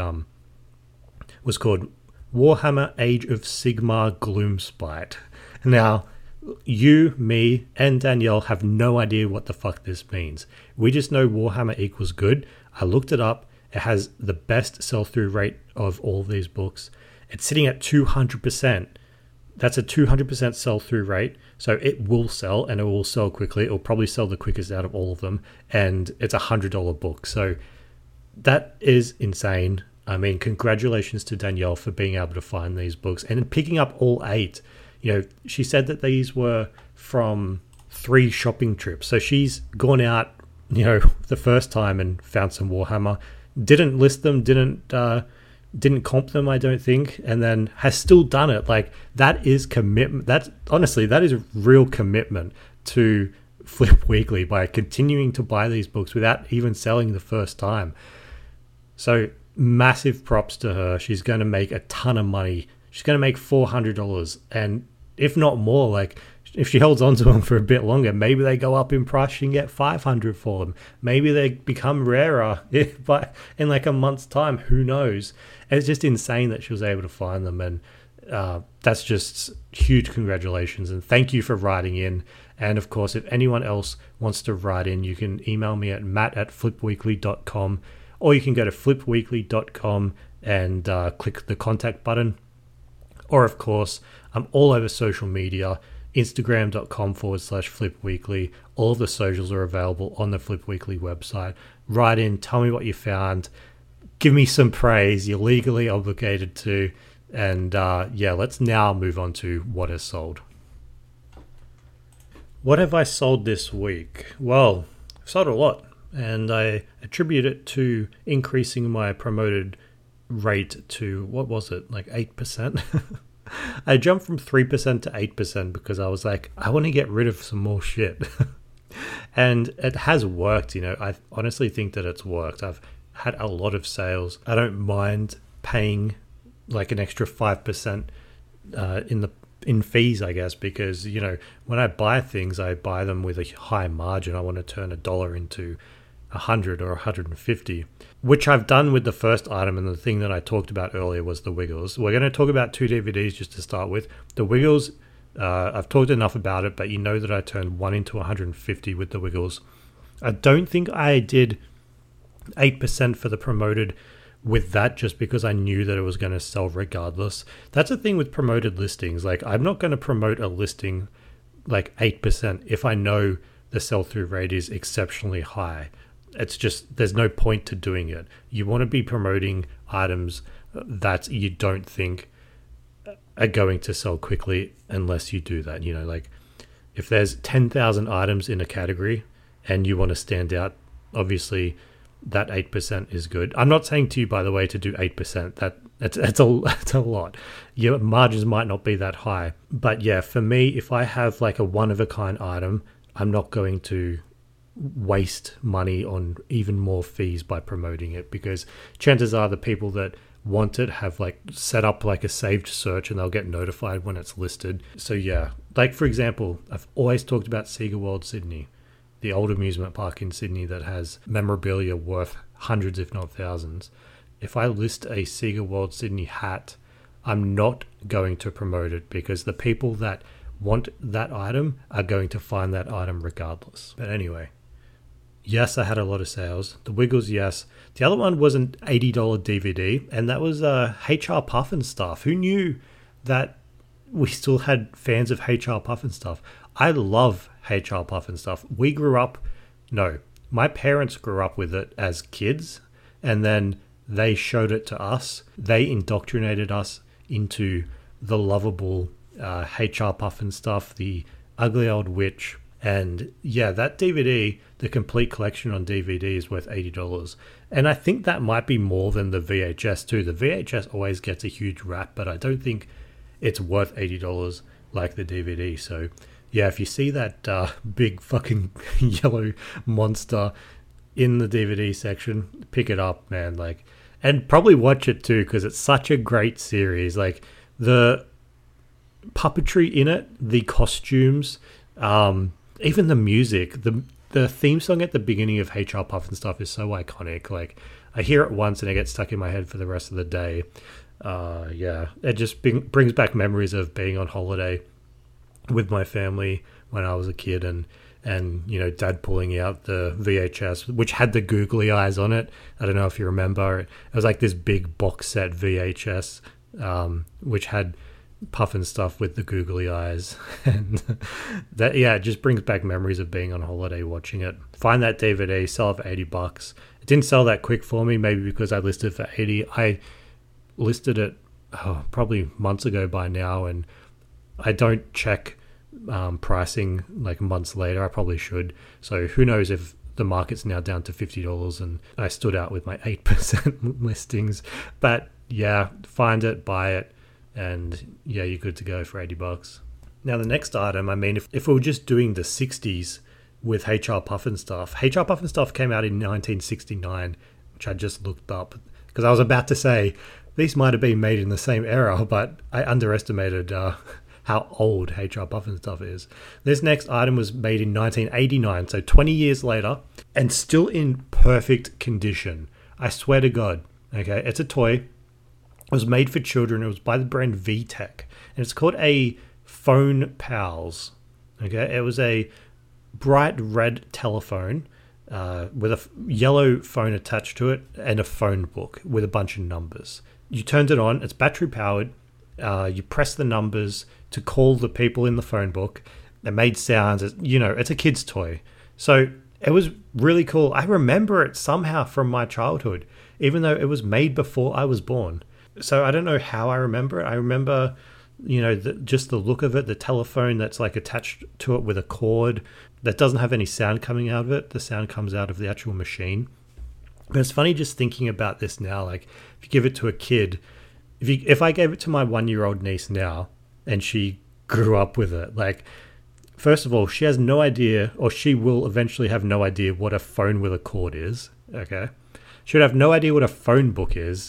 [SPEAKER 2] was called Warhammer Age of Sigmar Gloomspite. Now, you, me, and Danielle have no idea what the fuck this means. We just know Warhammer equals good. I looked it up. It has the best sell-through rate of all of these books. It's sitting at 200%. That's a 200% sell-through rate. So it will sell, and it will sell quickly. It will probably sell the quickest out of all of them. And it's a $100 book. So that is insane. I mean, congratulations to Danielle for being able to find these books and picking up all 8. She said that these were from 3 shopping trips. So she's gone out, the first time and found some Warhammer. Didn't list them, didn't comp them, I don't think, and then has still done it. Like, that is commitment. That is real commitment to Flip Weekly by continuing to buy these books without even selling the first time. So massive props to her. She's going to make a ton of money. She's going to make $400, and if not more, like, if she holds on to them for a bit longer, maybe they go up in price. She can get 500 for them. Maybe they become rarer but in like a month's time. Who knows? It's just insane that she was able to find them. And that's just huge congratulations. And thank you for writing in. And of course, if anyone else wants to write in, you can email me at matt@flipweekly.com, or you can go to flipweekly.com and click the contact button. Or of course, I'm all over social media, instagram.com/flipweekly. All of the socials are available on the Flip Weekly website. Write in, tell me what you found. Give me some praise. You're legally obligated to. And let's now move on to what has sold. What have I sold this week? Well, I've sold a lot, and I attribute it to increasing my promoted rate to, what was it, like 8%? I jumped from 3% to 8% because I was like, I want to get rid of some more shit. And it has worked, I honestly think that it's worked. I've had a lot of sales. I don't mind paying like an extra 5% in fees, I guess, because when I buy things, I buy them with a high margin. I want to turn $1 into 100 or 150, which I've done with the first item. And the thing that I talked about earlier was the Wiggles. We're going to talk about 2 DVDs just to start with. The Wiggles, I've talked enough about it, but that I turned 1 into 150 with the Wiggles. I don't think I did 8% for the promoted with that, just because I knew that it was going to sell regardless. That's the thing with promoted listings. Like, I'm not going to promote a listing like 8% if I know the sell-through rate is exceptionally high. It's just, there's no point to doing it. You want to be promoting items that you don't think are going to sell quickly unless you do that. Like if there's 10,000 items in a category and you want to stand out, obviously that 8% is good. I'm not saying to you, by the way, to do 8%. That's a lot. Your margins might not be that high. But yeah, for me, if I have like a one-of-a-kind item, I'm not going to waste money on even more fees by promoting it, because chances are the people that want it have like set up like a saved search and they'll get notified when it's listed. So yeah, like for example, I've always talked about Sega World Sydney, the old amusement park in Sydney that has memorabilia worth hundreds if not thousands. If I list a Sega World Sydney hat, I'm not going to promote it, because the people that want that item are going to find that item regardless. But anyway, yes, I had a lot of sales. The Wiggles, yes. The other one was an $80 DVD, and that was HR Pufnstuf. Who knew that we still had fans of HR Pufnstuf? I love HR Pufnstuf. My parents grew up with it as kids, and then they showed it to us. They indoctrinated us into the lovable HR Pufnstuf, the ugly old witch. And yeah, that DVD, the complete collection on DVD, is worth $80. And I think that might be more than the VHS too. The VHS always gets a huge rap, but I don't think it's worth $80 like the DVD. So yeah, if you see that big fucking yellow monster in the DVD section, pick it up, man. Like, and probably watch it too, because it's such a great series. Like the puppetry in it, the costumes, even the music, the theme song at the beginning of HR Pufnstuf is so iconic. Like I hear it once and it gets stuck in my head for the rest of the day. Yeah, it just brings back memories of being on holiday with my family when I was a kid, and Dad pulling out the VHS, which had the googly eyes on it. I don't know if you remember. It was like this big box set VHS, which had Pufnstuf with the googly eyes. And that, yeah, it just brings back memories of being on holiday watching it. Find that DVD, sell it for $80. It didn't sell that quick for me, maybe because I listed it for $80. I listed it probably months ago by now, and I don't check pricing like months later. I probably should. So who knows if the market's now down to $50 and I stood out with my 8% listings. But yeah, find it, buy it, and yeah, you're good to go for $80. Now the next item, I mean, if we were just doing the 60s with HR Pufnstuf, HR Pufnstuf came out in 1969, which I just looked up because I was about to say these might have been made in the same era, but I underestimated how old HR Puff and stuff is. This next item was made in 1989, so 20 years later, and still in perfect condition. I swear to God. Okay, it's a toy. It was made for children. It was by the brand VTech, and it's called a Phone Pals. Okay, it was a bright red telephone with a yellow phone attached to it and a phone book with a bunch of numbers. You turned it on. It's battery powered. You press the numbers to call the people in the phone book. It made sounds. It's a kid's toy. So it was really cool. I remember it somehow from my childhood, even though it was made before I was born. So I don't know how I remember it. I remember, just the look of it, the telephone that's like attached to it with a cord that doesn't have any sound coming out of it. The sound comes out of the actual machine. But it's funny just thinking about this now. Like, if you give it to a kid, if I gave it to my 1-year-old niece now and she grew up with it, like, first of all, she has no idea, or she will eventually have no idea what a phone with a cord is. Okay. She would have no idea what a phone book is.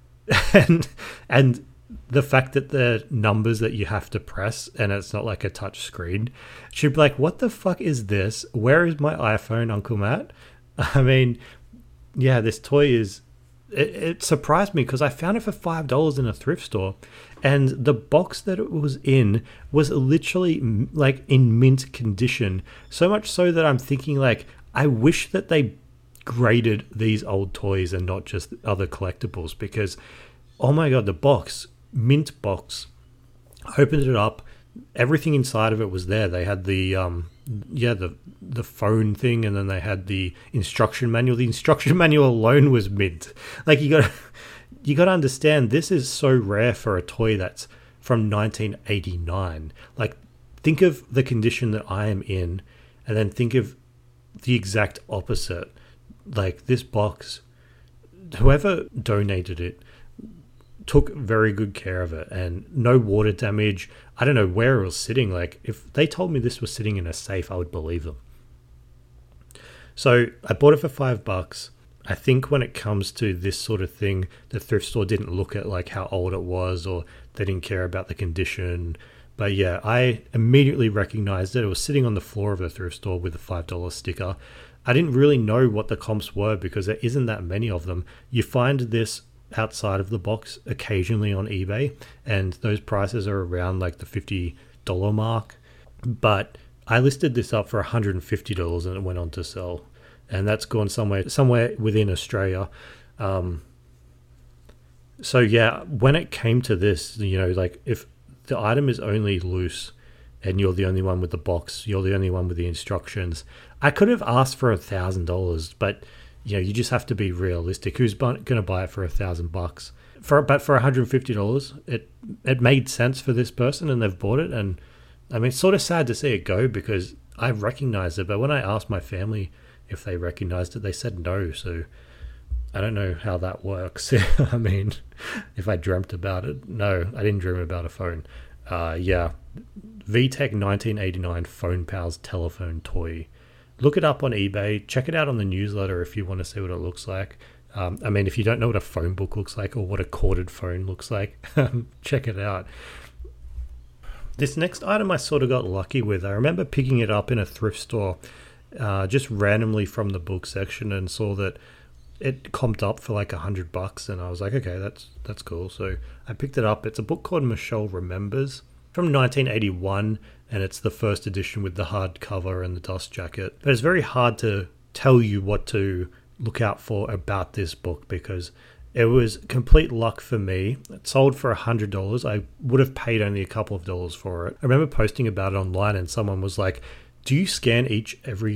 [SPEAKER 2] And the fact that the numbers that you have to press and it's not like a touch screen, she'd be like, what the fuck is this? Where is my iPhone, Uncle Matt? I mean, yeah, this toy is, it surprised me because I found it for $5 in a thrift store, and the box that it was in was literally like in mint condition. So much so that I'm thinking, like, I wish that they graded these old toys and not just other collectibles, because, oh my God, the box, mint box, I opened it up, everything inside of it was there. They had the phone thing, and then they had the instruction manual. The instruction manual alone was mint. Like, you got to understand, this is so rare for a toy that's from 1989. Like, think of the condition that I am in, and then think of the exact opposite. Like, this box, whoever donated it took very good care of it, and no water damage. I don't know where it was sitting. Like, if they told me this was sitting in a safe, I would believe them. So I bought it for $5. I think when it comes to this sort of thing, the thrift store didn't look at like how old it was, or they didn't care about the condition. But yeah, I immediately recognized it. It was sitting on the floor of the thrift store with a $5 sticker. I didn't really know what the comps were because there isn't that many of them. You find this outside of the box occasionally on eBay, and those prices are around like the $50 mark. But I listed this up for $150 and it went on to sell, and that's gone somewhere within Australia. So yeah, when it came to this, like, if the item is only loose and you're the only one with the box, you're the only one with the instructions, I could have asked for $1,000, but you just have to be realistic. Who's going to buy it for $1,000? But for $150, it made sense for this person, and they've bought it. And I mean, it's sort of sad to see it go because I recognized it. But when I asked my family if they recognized it, they said no. So I don't know how that works. I mean, if I dreamt about it, no, I didn't dream about a phone. Yeah, VTech 1989 Phone Pals telephone toy. Look it up on eBay. Check it out on the newsletter if you want to see what it looks like. I mean, if you don't know what a phone book looks like or what a corded phone looks like, check it out. This next item I sort of got lucky with. I remember picking it up in a thrift store just randomly from the book section, and saw that it comped up for like $100, and I was like, okay, that's cool. So I picked it up. It's a book called Michelle Remembers from 1981. And it's the first edition with the hardcover and the dust jacket. But it's very hard to tell you what to look out for about this book because it was complete luck for me. It sold for $100. I would have paid only a couple of dollars for it. I remember posting about it online, and someone was like, do you scan each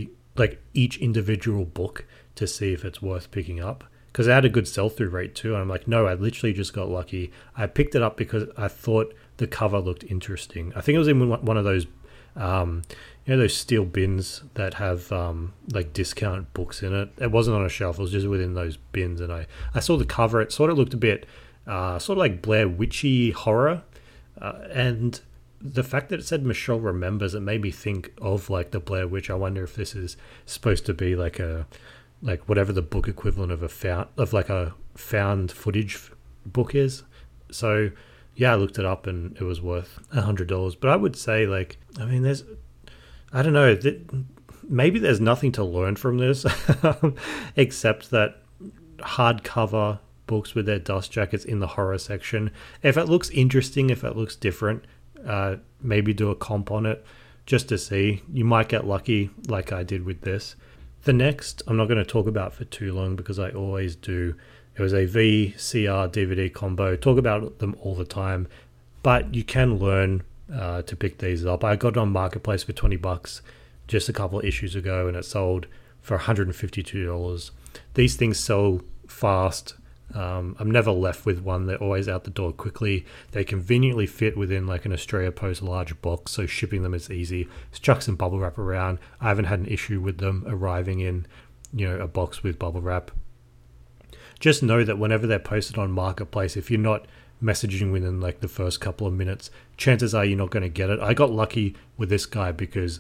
[SPEAKER 2] individual book to see if it's worth picking up? Because it had a good sell-through rate too. And I'm like, no, I literally just got lucky. I picked it up because I thought the cover looked interesting. I think it was in one of those, those steel bins that have like discount books in it. It wasn't on a shelf. It was just within those bins. And I saw the cover. It sort of looked a bit sort of like Blair Witchy horror. And the fact that it said Michelle Remembers, it made me think of like the Blair Witch. I wonder if this is supposed to be like whatever the book equivalent of a found footage book is. So yeah, I looked it up and it was worth $100. But I would say, like, I mean, I don't know, maybe there's nothing to learn from this except that hardcover books with their dust jackets in the horror section, if it looks interesting, if it looks different, maybe do a comp on it just to see. You might get lucky like I did with this. The next I'm not going to talk about for too long because I always do. It was a VCR DVD combo. Talk about them all the time, but you can learn to pick these up. I got it on Marketplace for $20 just a couple of issues ago, and it sold for $152. These things sell fast. I'm never left with one. They're always out the door quickly. They conveniently fit within like an Australia Post large box, so shipping them is easy. Just chuck some bubble wrap around. I haven't had an issue with them arriving in, a box with bubble wrap. Just know that whenever they're posted on Marketplace, if you're not messaging within like the first couple of minutes, chances are you're not going to get it. I got lucky with this guy because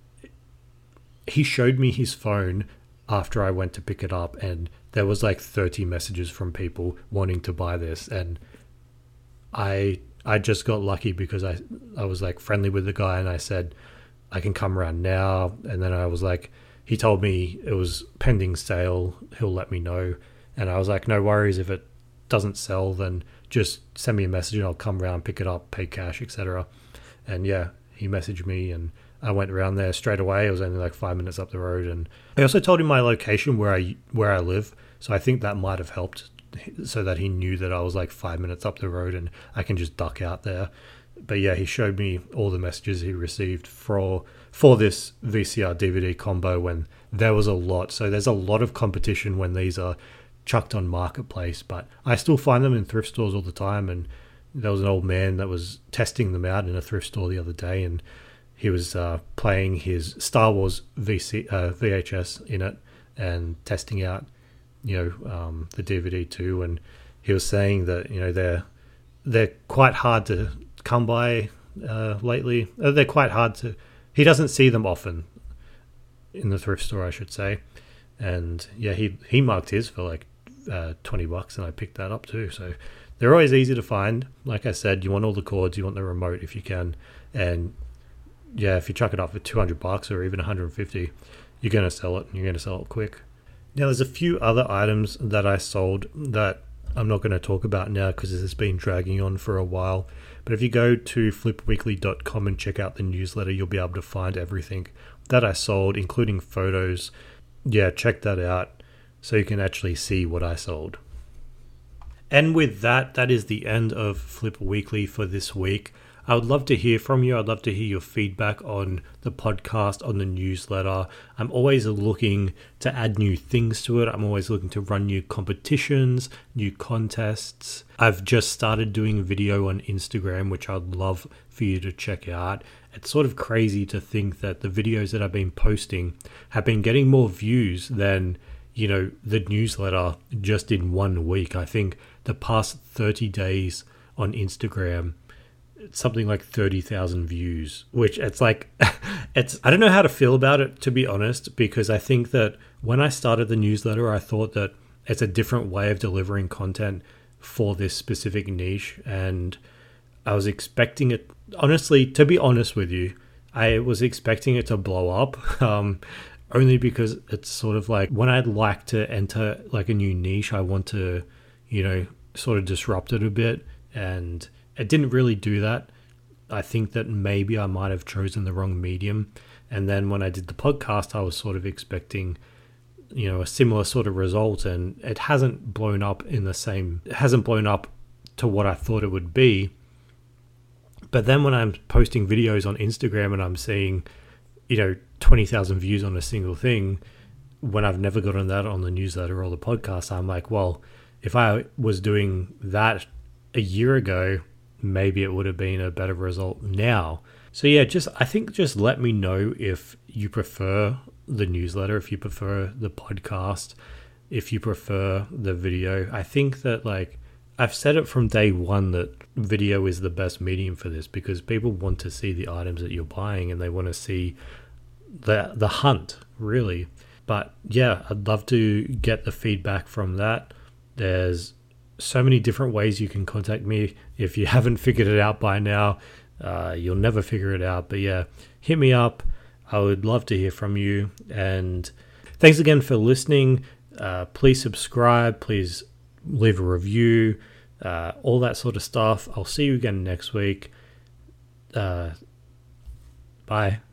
[SPEAKER 2] he showed me his phone after I went to pick it up, and there was like 30 messages from people wanting to buy this, and I just got lucky because I was like friendly with the guy, and I said I can come around now, and then I was like, he told me it was pending sale, he'll let me know, and I was like, no worries, if it doesn't sell then just send me a message and I'll come around, pick it up, pay cash, etc. And yeah, he messaged me and I went around there straight away. It was only like 5 minutes up the road, and I also told him my location where I live, so I think that might have helped, so that he knew that I was like 5 minutes up the road and I can just duck out there. But yeah, he showed me all the messages he received for this VCR DVD combo when there was a lot. So there's a lot of competition when these are chucked on Marketplace, but I still find them in thrift stores all the time. And there was an old man that was testing them out in a thrift store the other day, and he was playing his Star Wars VHS in it and testing out, the DVD too. And he was saying that they're quite hard to come by lately. They're quite hard to. He doesn't see them often in the thrift store, I should say. And yeah, he marked his for like $20, and I picked that up too. So they're always easy to find. Like I said, you want all the cords, you want the remote if you can, and yeah, if you chuck it up for $200 or even $150, you're going to sell it, and you're going to sell it quick. Now, there's a few other items that I sold that I'm not going to talk about now because this has been dragging on for a while. But if you go to flipweekly.com and check out the newsletter, you'll be able to find everything that I sold, including photos. Yeah, check that out so you can actually see what I sold. And with that is the end of Flip Weekly for this week. I would love to hear from you. I'd love to hear your feedback on the podcast, on the newsletter. I'm always looking to add new things to it. I'm always looking to run new competitions, new contests. I've just started doing video on Instagram, which I'd love for you to check out. It's sort of crazy to think that the videos that I've been posting have been getting more views than, the newsletter just in 1 week. I think the past 30 days on Instagram, it's something like 30,000 views, which it's like, I don't know how to feel about it, to be honest, because I think that when I started the newsletter, I thought that it's a different way of delivering content for this specific niche. And I was expecting it, honestly, to be honest with you, I was expecting it to blow up, only because it's sort of like when I'd like to enter like a new niche, I want to, sort of disrupt it a bit. And it didn't really do that. I think that maybe I might have chosen the wrong medium. And then when I did the podcast, I was sort of expecting, a similar sort of result, and it hasn't blown up it hasn't blown up to what I thought it would be. But then when I'm posting videos on Instagram and I'm seeing, 20,000 views on a single thing, when I've never gotten that on the newsletter or the podcast, I'm like, well, if I was doing that a year ago, maybe it would have been a better result now. So yeah, I think just let me know if you prefer the newsletter, if you prefer the podcast, if you prefer the video. I think that I've said it from day one that video is the best medium for this, because people want to see the items that you're buying and they want to see the hunt, really. But yeah, I'd love to get the feedback from that. There's so many different ways you can contact me. If you haven't figured it out by now, you'll never figure it out. But yeah, hit me up. I would love to hear from you. And thanks again for listening. Please subscribe. Please leave a review. All that sort of stuff. I'll see you again next week. Bye.